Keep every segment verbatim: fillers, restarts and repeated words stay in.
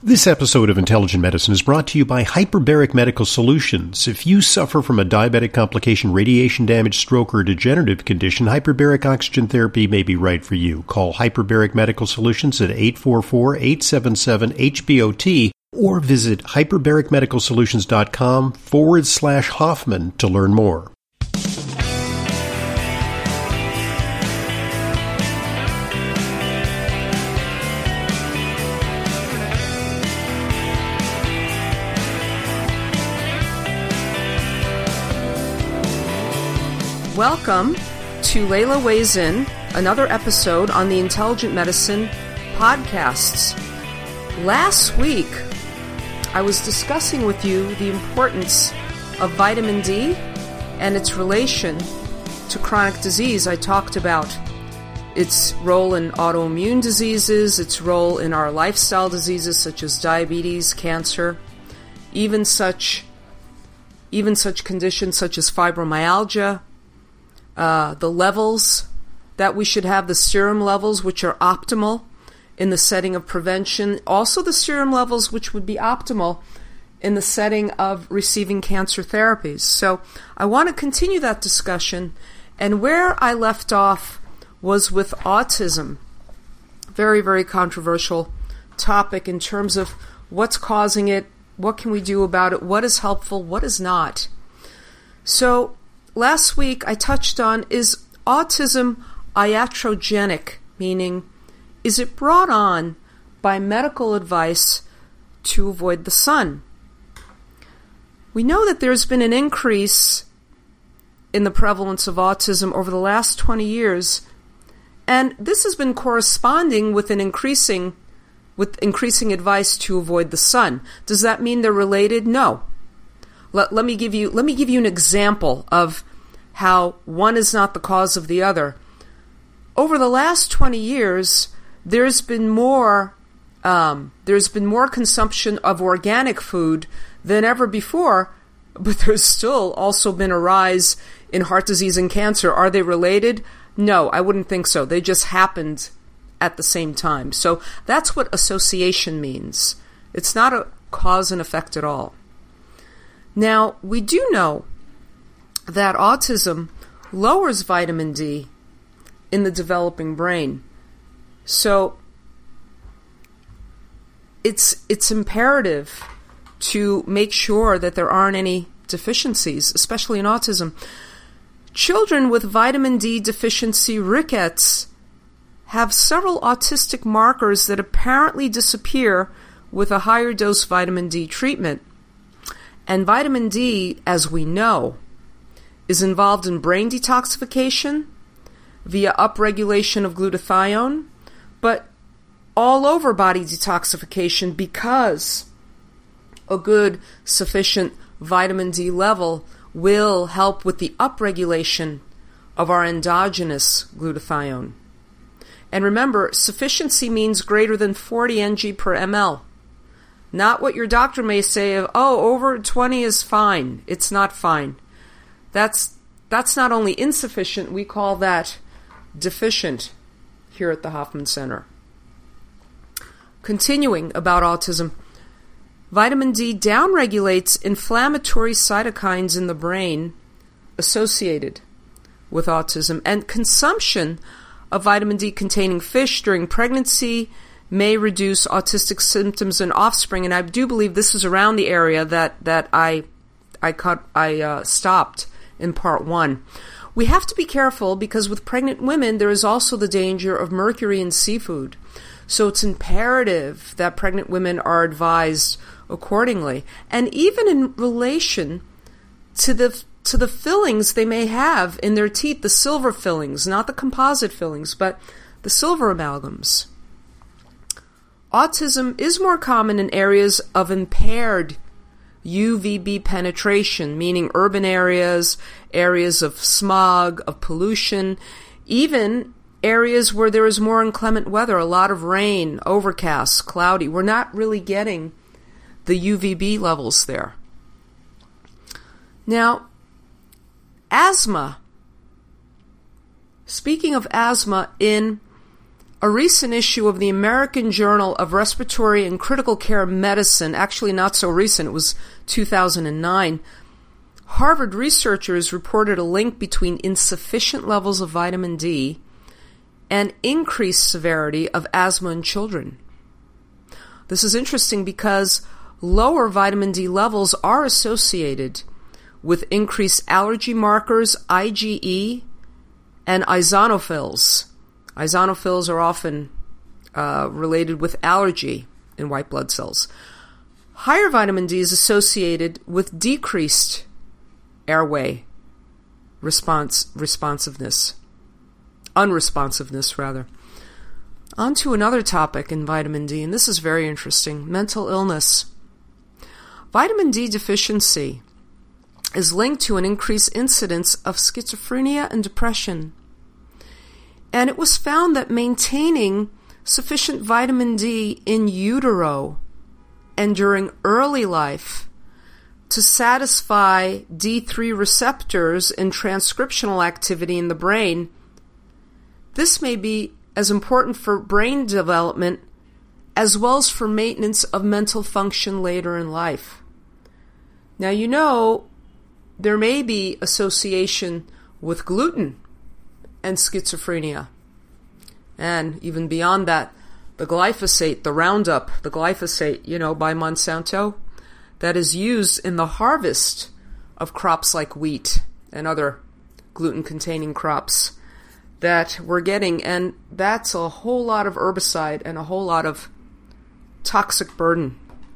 This episode of Intelligent Medicine is brought to you by Hyperbaric Medical Solutions. If you suffer from a diabetic complication, radiation damage, stroke, or degenerative condition, hyperbaric oxygen therapy may be right for you. Call Hyperbaric Medical Solutions at eight four four, eight seven seven, H B O T or visit hyperbaricmedicalsolutions.com forward slash Hoffman to learn more. Welcome to Layla Weighs In, another episode on the Intelligent Medicine podcasts. Last week, I was discussing with you the importance of vitamin D and its relation to chronic disease. I talked about its role in autoimmune diseases, its role in our lifestyle diseases such as diabetes, cancer, even such, even such conditions such as fibromyalgia. Uh, the levels that we should have, the serum levels which are optimal in the setting of prevention, also the serum levels which would be optimal in the setting of receiving cancer therapies. So I want to continue that discussion, and where I left off was with autism. Very, very controversial topic in terms of what's causing it, what can we do about it, what is helpful, what is not. So last week, I touched on, is autism iatrogenic, meaning is it brought on by medical advice to avoid the sun? We know that there's been an increase in the prevalence of autism over the last twenty years, and this has been corresponding with an increasing with increasing advice to avoid the sun. Does that mean they're related? No. Let, let me give you let me give you an example of how one is not the cause of the other. Over the last twenty years, there's been more um, there's been more consumption of organic food than ever before, but there's still also been a rise in heart disease and cancer. Are they related? No, I wouldn't think so. They just happened at the same time. So that's what association means. It's not a cause and effect at all. Now, we do know that autism lowers vitamin D in the developing brain. So it's it's imperative to make sure that there aren't any deficiencies, especially in autism. Children with vitamin D deficiency rickets have several autistic markers that apparently disappear with a higher dose vitamin D treatment. And vitamin D, as we know, is involved in brain detoxification via upregulation of glutathione, but all over body detoxification because a good, sufficient vitamin D level will help with the upregulation of our endogenous glutathione. And remember, sufficiency means greater than forty N G per ml. Not what your doctor may say of, oh, over twenty is fine. It's not fine. That's that's not only insufficient, we call that deficient here at the Hoffman Center. Continuing about autism, vitamin D downregulates inflammatory cytokines in the brain associated with autism, and consumption of vitamin D containing fish during pregnancy may reduce autistic symptoms in offspring, and I do believe this is around the area that, that I I cut I uh, stopped in part one. We have to be careful because with pregnant women there is also the danger of mercury in seafood. So it's imperative that pregnant women are advised accordingly. And even in relation to the to the fillings they may have in their teeth, the silver fillings, not the composite fillings, but the silver amalgams. Autism is more common in areas of impaired U V B penetration, meaning urban areas, areas of smog, of pollution, even areas where there is more inclement weather, a lot of rain, overcast, cloudy. We're not really getting the U V B levels there. Now, asthma. Speaking of asthma in A recent issue of the American Journal of Respiratory and Critical Care Medicine, actually not so recent, it was two thousand nine, Harvard researchers reported a link between insufficient levels of vitamin D and increased severity of asthma in children. This is interesting because lower vitamin D levels are associated with increased allergy markers, IgE, and eosinophils. Eosinophils are often uh, related with allergy in white blood cells. Higher vitamin D is associated with decreased airway response responsiveness, unresponsiveness rather. On to another topic in vitamin D, and this is very interesting, mental illness. Vitamin D deficiency is linked to an increased incidence of schizophrenia and depression. And it was found that maintaining sufficient vitamin D in utero and during early life to satisfy D three receptors and transcriptional activity in the brain, this may be as important for brain development as well as for maintenance of mental function later in life. Now, you know, there may be association with gluten and schizophrenia. And even beyond that, the glyphosate, the Roundup, the glyphosate, you know, by Monsanto, that is used in the harvest of crops like wheat and other gluten-containing crops that we're getting. And that's a whole lot of herbicide and a whole lot of toxic burden.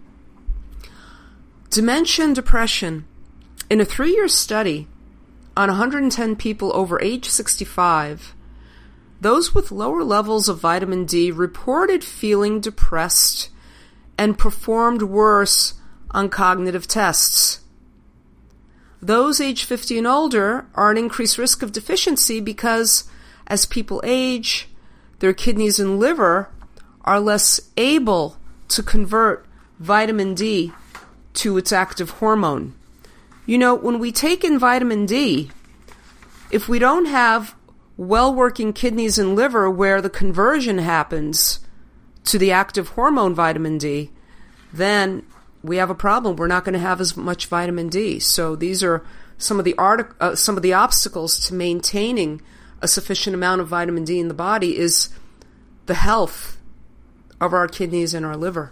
Dementia and depression. In a three-year study on one hundred ten people over age sixty-five, those with lower levels of vitamin D reported feeling depressed and performed worse on cognitive tests. Those age fifty and older are at increased risk of deficiency because as people age, their kidneys and liver are less able to convert vitamin D to its active hormone. You know, when we take in vitamin D, if we don't have well-working kidneys and liver where the conversion happens to the active hormone vitamin D, then we have a problem. We're not going to have as much vitamin D. So these are some of the artic- uh, some of the obstacles to maintaining a sufficient amount of vitamin D in the body is the health of our kidneys and our liver.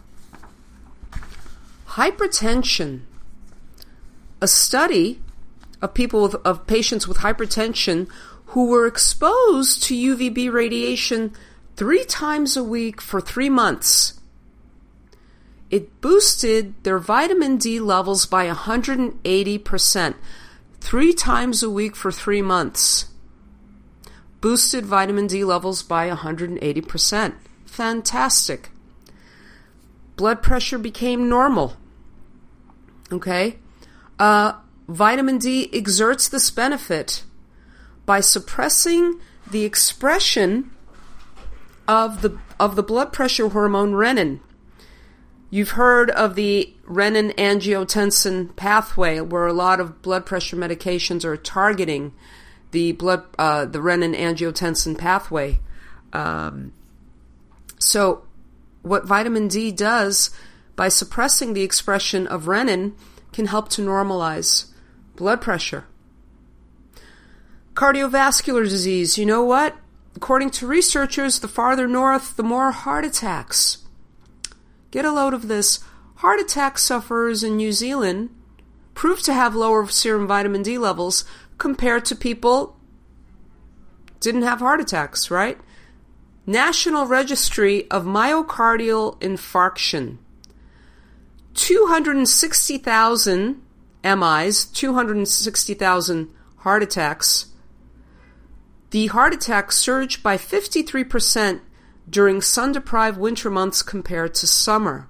Hypertension. A study of people with, of patients with hypertension who were exposed to U V B radiation three times a week for three months. It boosted their vitamin D levels by one hundred eighty percent. Three times a week for three months. Boosted vitamin D levels by one hundred eighty percent. Fantastic. Blood pressure became normal. Okay? Uh, vitamin D exerts this benefit by suppressing the expression of the of the blood pressure hormone renin. You've heard of the renin-angiotensin pathway, where a lot of blood pressure medications are targeting the blood uh, the renin-angiotensin pathway. Um, so, what vitamin D does by suppressing the expression of renin can help to normalize blood pressure. Cardiovascular disease, you know what? According to researchers, the farther north, the more heart attacks. Get a load of this. Heart attack sufferers in New Zealand proved to have lower serum vitamin D levels compared to people didn't have heart attacks, right? National Registry of Myocardial Infarction. two hundred sixty thousand M Is, two hundred sixty thousand heart attacks. The heart attacks surged by fifty-three percent during sun-deprived winter months compared to summer.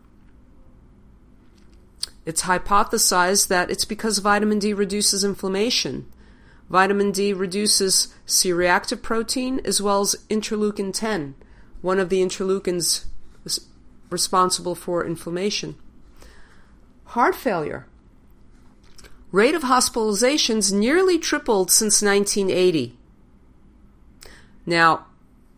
It's hypothesized that it's because vitamin D reduces inflammation. Vitamin D reduces C-reactive protein as well as interleukin ten, one of the interleukins responsible for inflammation. Heart failure. Rate of hospitalizations nearly tripled since nineteen eighty. Now,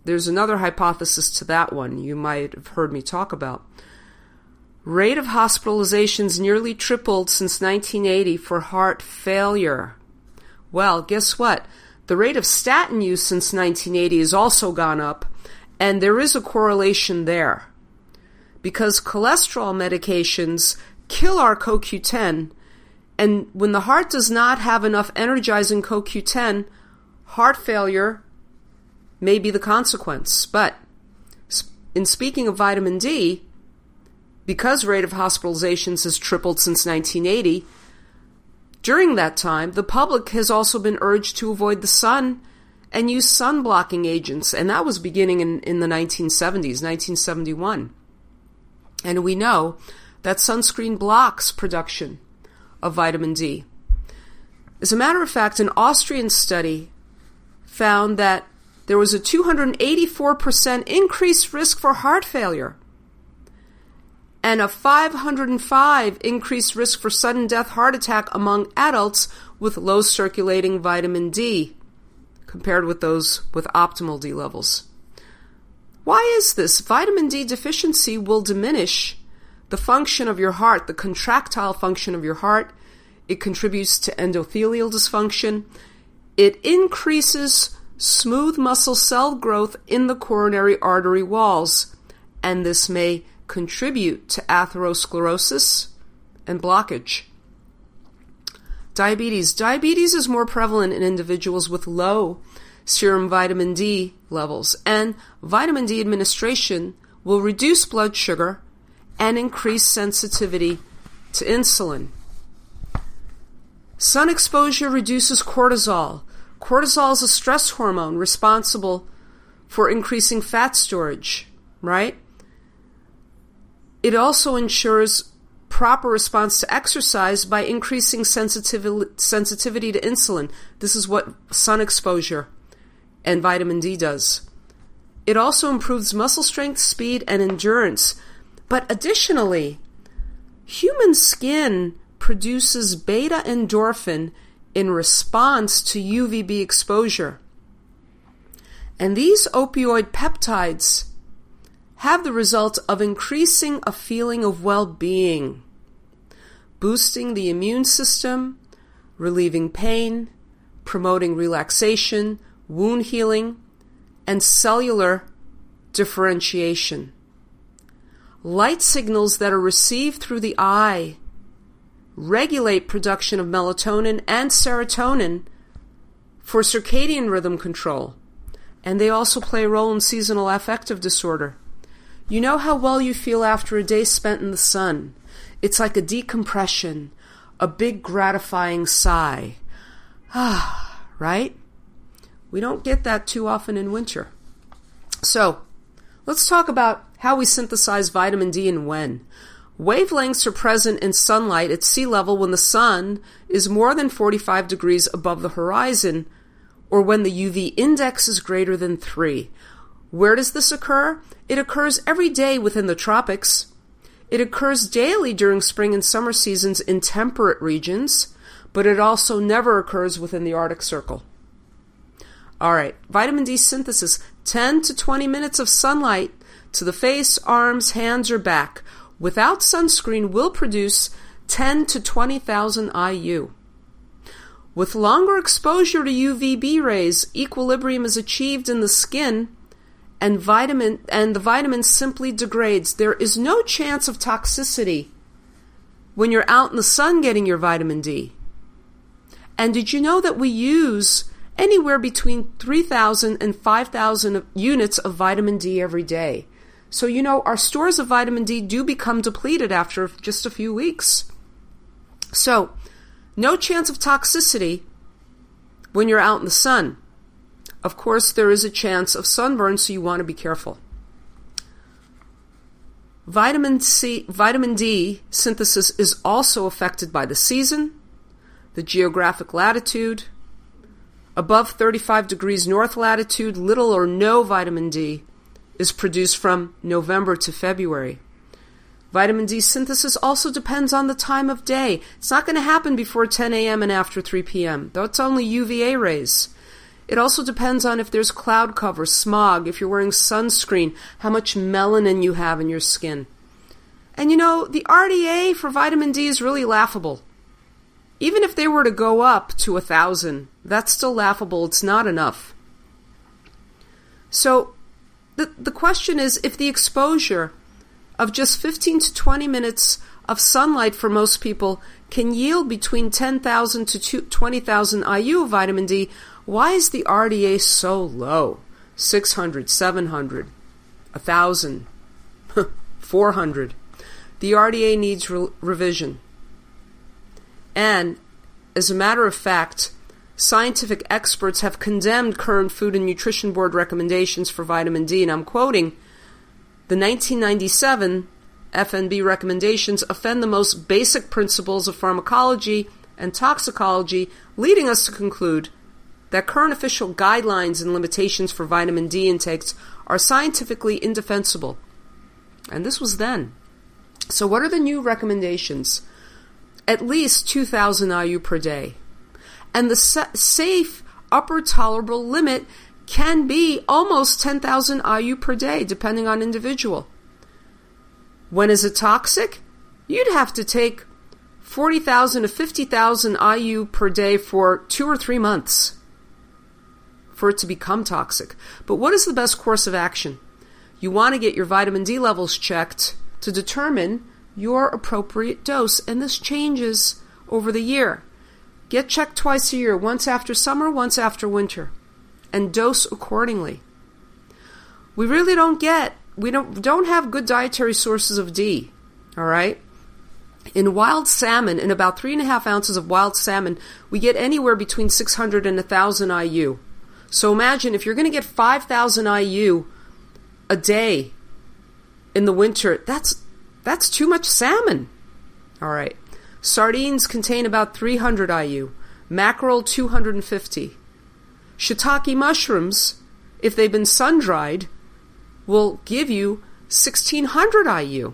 there's another hypothesis to that one you might have heard me talk about. Rate of hospitalizations nearly tripled since nineteen eighty for heart failure. Well, guess what? The rate of statin use since nineteen eighty has also gone up, and there is a correlation there. Because cholesterol medications kill our C O Q ten, and when the heart does not have enough energizing C O Q ten, heart failure may be the consequence. But in speaking of vitamin D, because rate of hospitalizations has tripled since nineteen eighty, during that time, the public has also been urged to avoid the sun and use sun-blocking agents, and that was beginning in, in the nineteen seventies, nineteen seventy-one. And we know that sunscreen blocks production of vitamin D. As a matter of fact, an Austrian study found that there was a two hundred eighty-four percent increased risk for heart failure and a five hundred five increased risk for sudden death heart attack among adults with low circulating vitamin D compared with those with optimal D levels. Why is this? Vitamin D deficiency will diminish the function of your heart, the contractile function of your heart. It contributes to endothelial dysfunction. It increases smooth muscle cell growth in the coronary artery walls, and this may contribute to atherosclerosis and blockage. Diabetes. Diabetes is more prevalent in individuals with low serum vitamin D levels, and vitamin D administration will reduce blood sugar and increase sensitivity to insulin. Sun exposure reduces cortisol. Cortisol is a stress hormone responsible for increasing fat storage, right? It also ensures proper response to exercise by increasing sensitivity, sensitivity to insulin. This is what sun exposure and vitamin D does. It also improves muscle strength, speed, and endurance. But additionally, human skin produces beta endorphin in response to U V B exposure. And these opioid peptides have the result of increasing a feeling of well-being, boosting the immune system, relieving pain, promoting relaxation, wound healing, and cellular differentiation. Light signals that are received through the eye regulate production of melatonin and serotonin for circadian rhythm control, and they also play a role in seasonal affective disorder. You know how well you feel after a day spent in the sun. It's like a decompression, a big gratifying sigh. Ah, right? We don't get that too often in winter. So, let's talk about how we synthesize vitamin D and when. Wavelengths are present in sunlight at sea level when the sun is more than forty-five degrees above the horizon, or when the U V index is greater than three. Where does this occur? It occurs every day within the tropics. It occurs daily during spring and summer seasons in temperate regions, but it also never occurs within the Arctic Circle. All right, vitamin D synthesis, ten to twenty minutes of sunlight to the face, arms, hands, or back without sunscreen will produce ten to twenty thousand I U. With longer exposure to U V B rays, equilibrium is achieved in the skin, and vitamin and the vitamin simply degrades. There is no chance of toxicity when you're out in the sun getting your vitamin D. And did you know that we use anywhere between three thousand and five thousand units of vitamin D every day? So, you know, our stores of vitamin D do become depleted after just a few weeks. So, no chance of toxicity when you're out in the sun. Of course, there is a chance of sunburn, so you want to be careful. Vitamin C, vitamin D synthesis is also affected by the season, the geographic latitude. Above thirty-five degrees north latitude, little or no vitamin D is produced from November to February. Vitamin D synthesis also depends on the time of day. It's not going to happen before ten a.m. and after three p.m. That's only U V A rays. It also depends on if there's cloud cover, smog, if you're wearing sunscreen, how much melanin you have in your skin. And you know, the R D A for vitamin D is really laughable. Even if they were to go up to a thousand, that's still laughable. It's not enough. So the the question is, if the exposure of just fifteen to twenty minutes of sunlight for most people can yield between ten thousand to twenty thousand I U of vitamin D, why is the R D A so low? six hundred, seven hundred, one thousand, four hundred. The R D A needs re- revision. And, as a matter of fact, scientific experts have condemned current Food and Nutrition Board recommendations for vitamin D, and I'm quoting, the nineteen ninety-seven F N B recommendations offend the most basic principles of pharmacology and toxicology, leading us to conclude that current official guidelines and limitations for vitamin D intakes are scientifically indefensible. And this was then. So what are the new recommendations? At least two thousand I U per day. And the sa- safe upper tolerable limit can be almost ten thousand I U per day, depending on individual. When is it toxic? You'd have to take forty thousand to fifty thousand I U per day for two or three months for it to become toxic. But what is the best course of action? You want to get your vitamin D levels checked to determine your appropriate dose, and this changes over the year. Get checked twice a year, once after summer, once after winter, and dose accordingly. We really don't get, we don't, don't have good dietary sources of D, all right? In wild salmon, in about three and a half ounces of wild salmon, we get anywhere between six hundred and one thousand I U. So imagine if you're going to get five thousand I U a day in the winter, that's that's too much salmon. All right. Sardines contain about three hundred I U. Mackerel, two hundred fifty. Shiitake mushrooms, if they've been sun-dried, will give you sixteen hundred I U.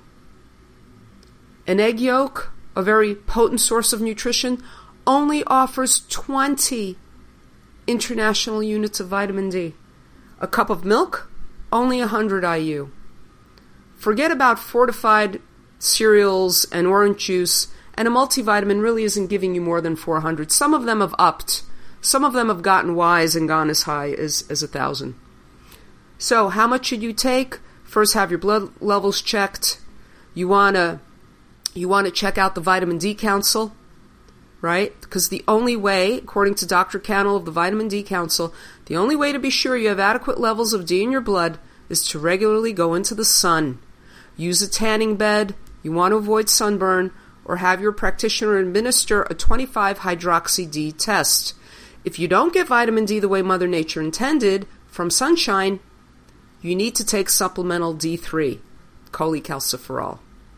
An egg yolk, a very potent source of nutrition, only offers twenty international units of vitamin D. A cup of milk, only one hundred I U. Forget about fortified cereals and orange juice, and a multivitamin really isn't giving you more than four hundred. Some of them have upped. Some of them have gotten wise and gone as high as, as one thousand. So how much should you take? First, have your blood levels checked. You want to you want to check out the Vitamin D Council, right? Because the only way, according to Doctor Cannell of the Vitamin D Council, the only way to be sure you have adequate levels of D in your blood is to regularly go into the sun. Use a tanning bed, you want to avoid sunburn, or have your practitioner administer a twenty-five hydroxy D test. If you don't get vitamin D the way Mother Nature intended from sunshine, you need to take supplemental D three, cholecalciferol.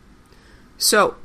So,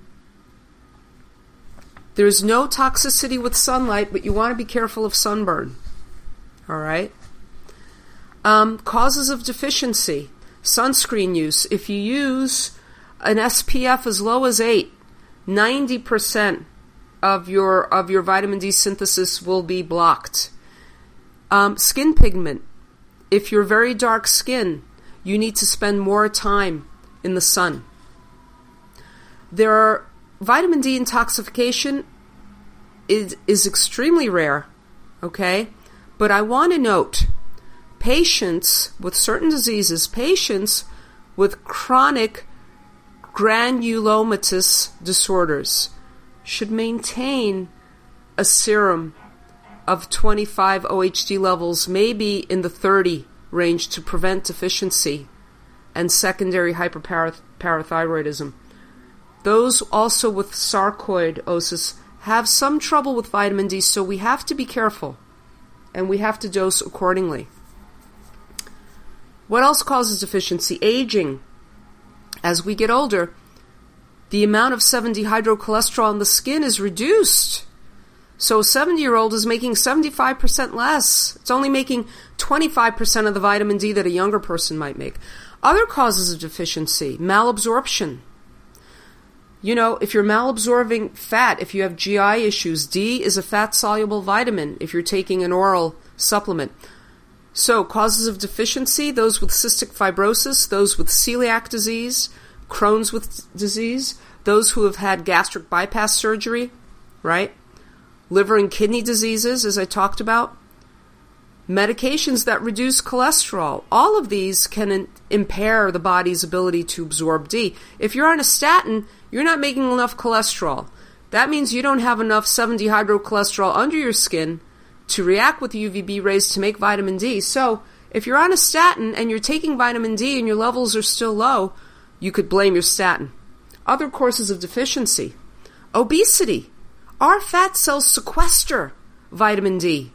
there's no toxicity with sunlight, but you want to be careful of sunburn. All right? Um, causes of deficiency. Sunscreen use. If you use an S P F as low as eight, ninety percent of your of your vitamin D synthesis will be blocked. Um, skin pigment. If you're very dark skin, you need to spend more time in the sun. There are vitamin D intoxication is is extremely rare, okay? But I want to note, patients with certain diseases, patients with chronic granulomatous disorders should maintain a serum of twenty-five O H D levels, maybe in the thirty range, to prevent deficiency and secondary hyperparathyroidism. Those also with sarcoidosis have some trouble with vitamin D, so we have to be careful and we have to dose accordingly. What else causes deficiency? Aging. As we get older, the amount of seven dehydrocholesterol in the skin is reduced. So a seventy-year-old is making seventy-five percent less. It's only making twenty-five percent of the vitamin D that a younger person might make. Other causes of deficiency, malabsorption. You know, if you're malabsorbing fat, if you have G I issues, D is a fat-soluble vitamin if you're taking an oral supplement. So, causes of deficiency, those with cystic fibrosis, those with celiac disease, Crohn's with disease, those who have had gastric bypass surgery, right? Liver and kidney diseases, as I talked about. Medications that reduce cholesterol. All of these can in- impair the body's ability to absorb D. If you're on a statin, you're not making enough cholesterol. That means you don't have enough seven-dehydrocholesterol under your skin to react with U V B rays to make vitamin D. So, if you're on a statin and you're taking vitamin D and your levels are still low, you could blame your statin. Other causes of deficiency. Obesity. Our fat cells sequester vitamin D.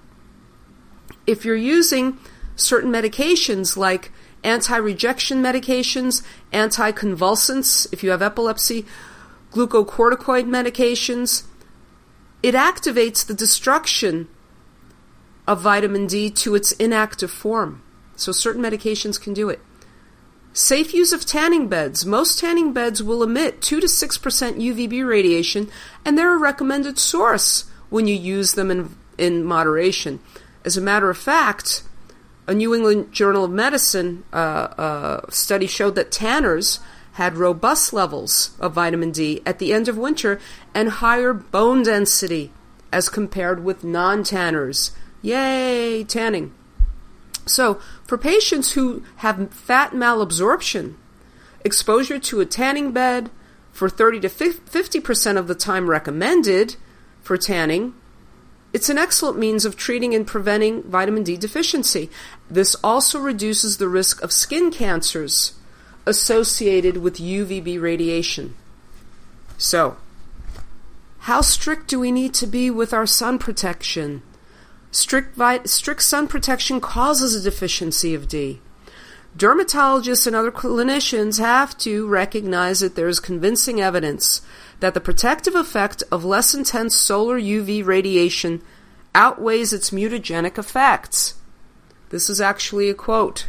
If you're using certain medications like anti-rejection medications, anticonvulsants, if you have epilepsy, glucocorticoid medications, it activates the destruction of vitamin D to its inactive form. So certain medications can do it. Safe use of tanning beds. Most tanning beds will emit two to six percent U V B radiation, and they're a recommended source when you use them in, in moderation. As a matter of fact, a New England Journal of Medicine uh, uh, study showed that tanners had robust levels of vitamin D at the end of winter and higher bone density as compared with non-tanners. Yay, tanning. So, for patients who have fat malabsorption, exposure to a tanning bed for thirty to fifty percent of the time recommended for tanning, it's an excellent means of treating and preventing vitamin D deficiency. This also reduces the risk of skin cancers associated with U V B radiation. So, how strict do we need to be with our sun protection? Strict, vi- strict sun protection causes a deficiency of D. Dermatologists and other clinicians have to recognize that there is convincing evidence that the protective effect of less intense solar U V radiation outweighs its mutagenic effects. This is actually a quote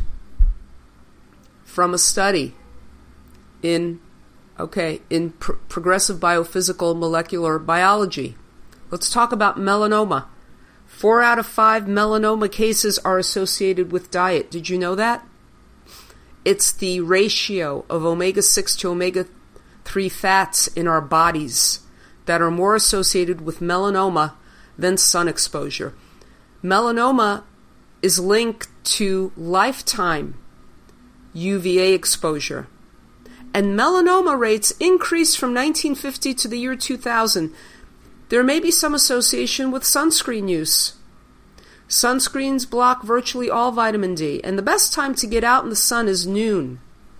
from a study in, okay, in pr- progressive biophysical molecular biology. Let's talk about melanoma. Four out of five melanoma cases are associated with diet. Did you know that? It's the ratio of omega six to omega three fats in our bodies that are more associated with melanoma than sun exposure. Melanoma is linked to lifetime U V A exposure. And melanoma rates increased from nineteen fifty to the year two thousand. There may be some association with sunscreen use. Sunscreens block virtually all vitamin D, and the best time to get out in the sun is noon.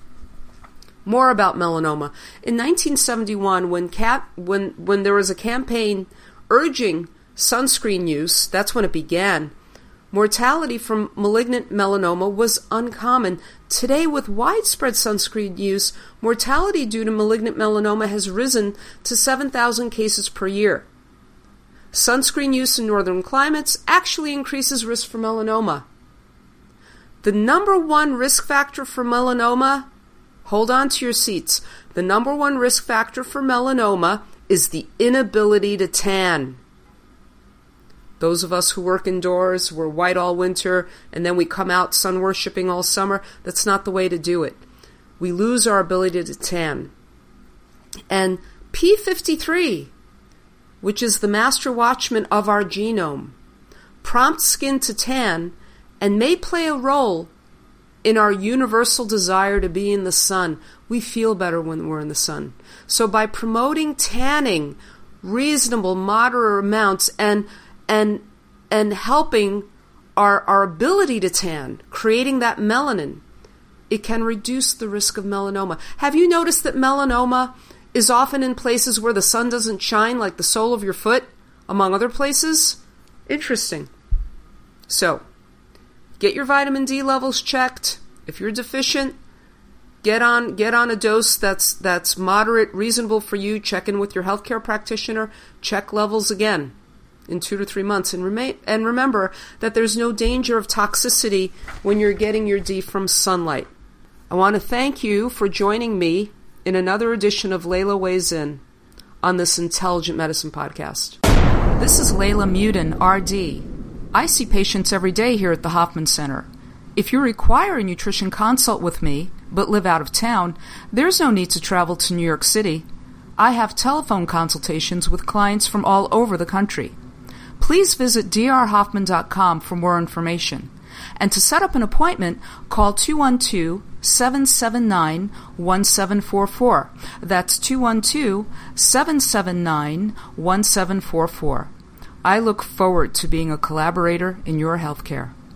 More about melanoma. In nineteen seventy-one, when, cap, when, when there was a campaign urging sunscreen use, that's when it began, mortality from malignant melanoma was uncommon. Today, with widespread sunscreen use, mortality due to malignant melanoma has risen to seven thousand cases per year. Sunscreen use in northern climates actually increases risk for melanoma. The number one risk factor for melanoma, hold on to your seats, the number one risk factor for melanoma is the inability to tan. Those of us who work indoors, we're white all winter, and then we come out sun worshipping all summer, that's not the way to do it. We lose our ability to tan. And P fifty-three, which is the master watchman of our genome, prompts skin to tan and may play a role in our universal desire to be in the sun. We feel better when we're in the sun. So by promoting tanning, reasonable, moderate amounts, and and and helping our our ability to tan, creating that melanin, it can reduce the risk of melanoma. Have you noticed that melanoma is often in places where the sun doesn't shine, like the sole of your foot, among other places? Interesting. So, get your vitamin D levels checked. If you're deficient, get on get on a dose that's that's moderate, reasonable for you. Check in with your healthcare practitioner. Check levels again in two to three months. And, remain, and remember that there's no danger of toxicity when you're getting your D from sunlight. I want to thank you for joining me in another edition of Layla Weighs In on this Intelligent Medicine podcast. This is Layla Mudin, R D. I see patients every day here at the Hoffman Center. If you require a nutrition consult with me, but live out of town, there's no need to travel to New York City. I have telephone consultations with clients from all over the country. Please visit d r hoffman dot com for more information. And to set up an appointment, call two one two, seven seven nine, one seven four four. That's two one two, seven seven nine, one seven four four. I look forward to being a collaborator in your healthcare.